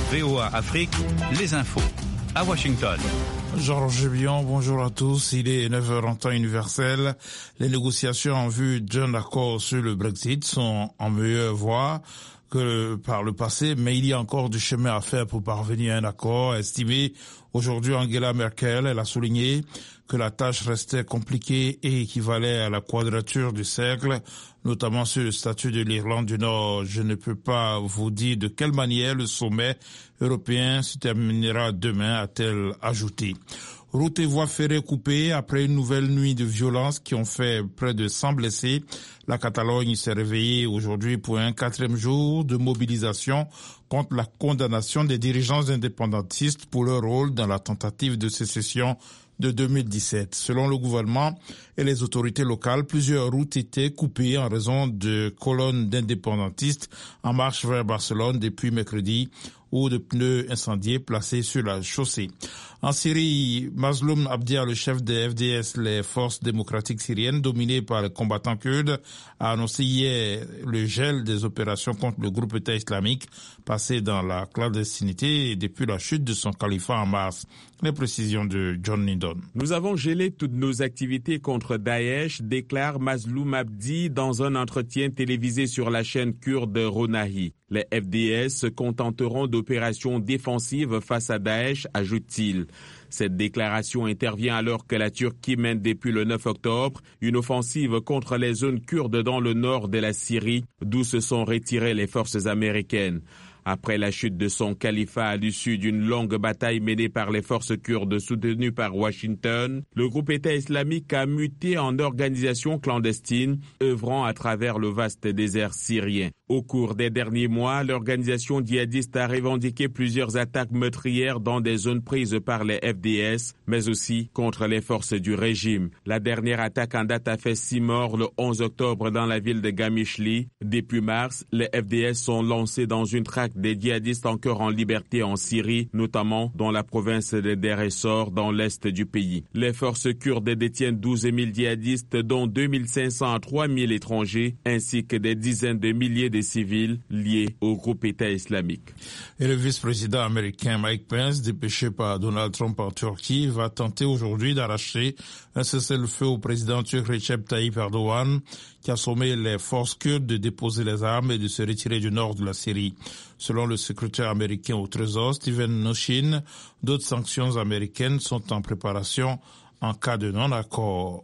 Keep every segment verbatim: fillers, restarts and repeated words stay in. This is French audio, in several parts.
V O A Afrique, les infos. À Washington. Jean-Roger Bion, bonjour à tous. Il est neuf heures en temps universel. Les négociations en vue d'un accord sur le Brexit sont en meilleure voie que par le passé, mais il y a encore du chemin à faire pour parvenir à un accord, estimé aujourd'hui Angela Merkel. Elle a souligné que la tâche restait compliquée et équivalait à la quadrature du cercle, notamment sur le statut de l'Irlande du Nord. Je ne peux pas vous dire de quelle manière le sommet européen se terminera demain, a-t-elle ajouté. Routes et voies ferrées coupées après une nouvelle nuit de violence qui ont fait près de cent blessés. La Catalogne s'est réveillée aujourd'hui pour un quatrième jour de mobilisation contre la condamnation des dirigeants indépendantistes pour leur rôle dans la tentative de sécession de deux mille dix-sept. Selon le gouvernement et les autorités locales, plusieurs routes étaient coupées en raison de colonnes d'indépendantistes en marche vers Barcelone depuis mercredi ou de pneus incendiés placés sur la chaussée. En Syrie, Mazloum Abdia, le chef des F D S, les forces démocratiques syriennes dominées par les combattants kurdes, a annoncé hier le gel des opérations contre le groupe État islamique passé dans la clandestinité depuis la chute de son califat en mars. Les précisions de John Lindon. Nous avons gelé toutes nos activités contre Daesh, déclare Mazloum Abdi dans un entretien télévisé sur la chaîne kurde Ronahi. Les F D S se contenteront d'opérations défensives face à Daesh, ajoute-t-il. Cette déclaration intervient alors que la Turquie mène depuis le neuf octobre une offensive contre les zones kurdes dans le nord de la Syrie, d'où se sont retirées les forces américaines. Après la chute de son califat à l'issue d'une longue bataille menée par les forces kurdes soutenues par Washington, le groupe État islamique a muté en organisation clandestine, œuvrant à travers le vaste désert syrien. Au cours des derniers mois, l'organisation djihadiste a revendiqué plusieurs attaques meurtrières dans des zones prises par les F D S, mais aussi contre les forces du régime. La dernière attaque en date a fait six morts le onze octobre dans la ville de Gamishli. Depuis mars, les F D S sont lancés dans une traque des djihadistes encore en liberté en Syrie, notamment dans la province de Deir ez-Zor, dans l'est du pays. Les forces kurdes détiennent douze mille djihadistes, dont deux mille cinq cents à trois mille étrangers, ainsi que des dizaines de milliers de civils liés au groupe État islamique. Et le vice-président américain Mike Pence, dépêché par Donald Trump en Turquie, va tenter aujourd'hui d'arracher un cessez-le-feu au président turc Recep Tayyip Erdogan, qui a sommé les forces kurdes de déposer les armes et de se retirer du nord de la Syrie. Selon le secrétaire américain au Trésor, Steven Mnuchin, d'autres sanctions américaines sont en préparation en cas de non-accord.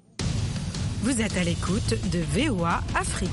Vous êtes à l'écoute de V O A Afrique.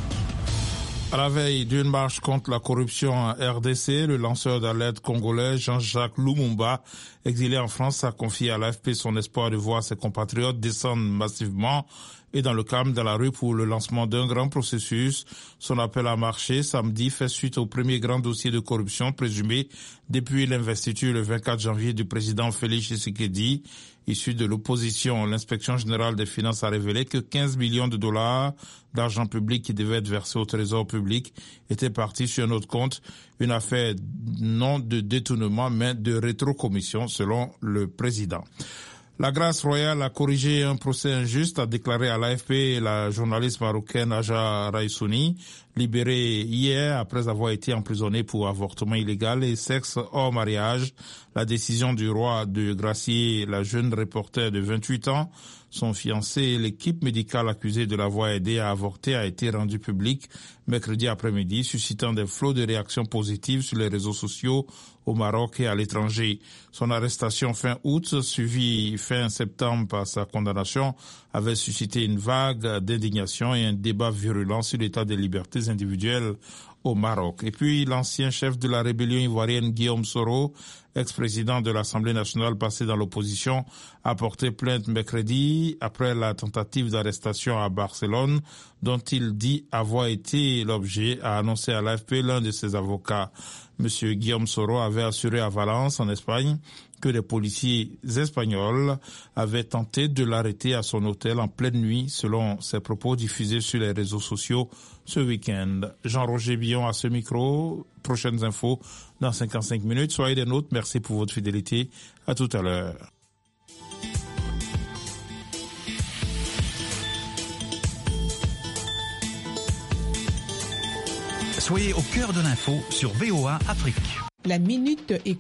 À la veille d'une marche contre la corruption en R D C, le lanceur d'alerte congolais Jean-Jacques Lumumba, exilé en France, a confié à l'A F P son espoir de voir ses compatriotes descendre massivement et dans le calme dans la rue pour le lancement d'un grand processus. Son appel à marcher samedi fait suite au premier grand dossier de corruption présumé depuis l'investiture le vingt-quatre janvier du président Félix Tshisekedi. Issu de l'opposition, l'inspection générale des finances a révélé que quinze millions de dollars d'argent public qui devaient être versés au trésor public étaient partis sur un autre compte, une affaire non de détournement mais de rétrocommission selon le président. La grâce royale a corrigé un procès injuste, a déclaré à l'A F P la journaliste marocaine Aja Raissouni, libérée hier après avoir été emprisonnée pour avortement illégal et sexe hors mariage. La décision du roi de gracier la jeune reporter de vingt-huit ans, son fiancé et l'équipe médicale accusée de l'avoir aidé à avorter a été rendue publique mercredi après-midi, suscitant des flots de réactions positives sur les réseaux sociaux au Maroc et à l'étranger. Son arrestation fin août, suivie fin septembre par sa condamnation, avait suscité une vague d'indignation et un débat virulent sur l'état des libertés individuelles au Maroc. Et puis l'ancien chef de la rébellion ivoirienne Guillaume Soro, ex-président de l'Assemblée nationale passé dans l'opposition, a porté plainte mercredi après la tentative d'arrestation à Barcelone dont il dit avoir été l'objet, a annoncé à l'A F P l'un de ses avocats. Monsieur Guillaume Soro avait assuré à Valence, en Espagne, que les policiers espagnols avaient tenté de l'arrêter à son hôtel en pleine nuit, selon ses propos diffusés sur les réseaux sociaux ce week-end. Jean-Roger Bion à ce micro. Prochaines infos dans cinquante-cinq minutes. Soyez des nôtres. Merci pour votre fidélité. À tout à l'heure. Soyez au cœur de l'info sur V O A Afrique. La minute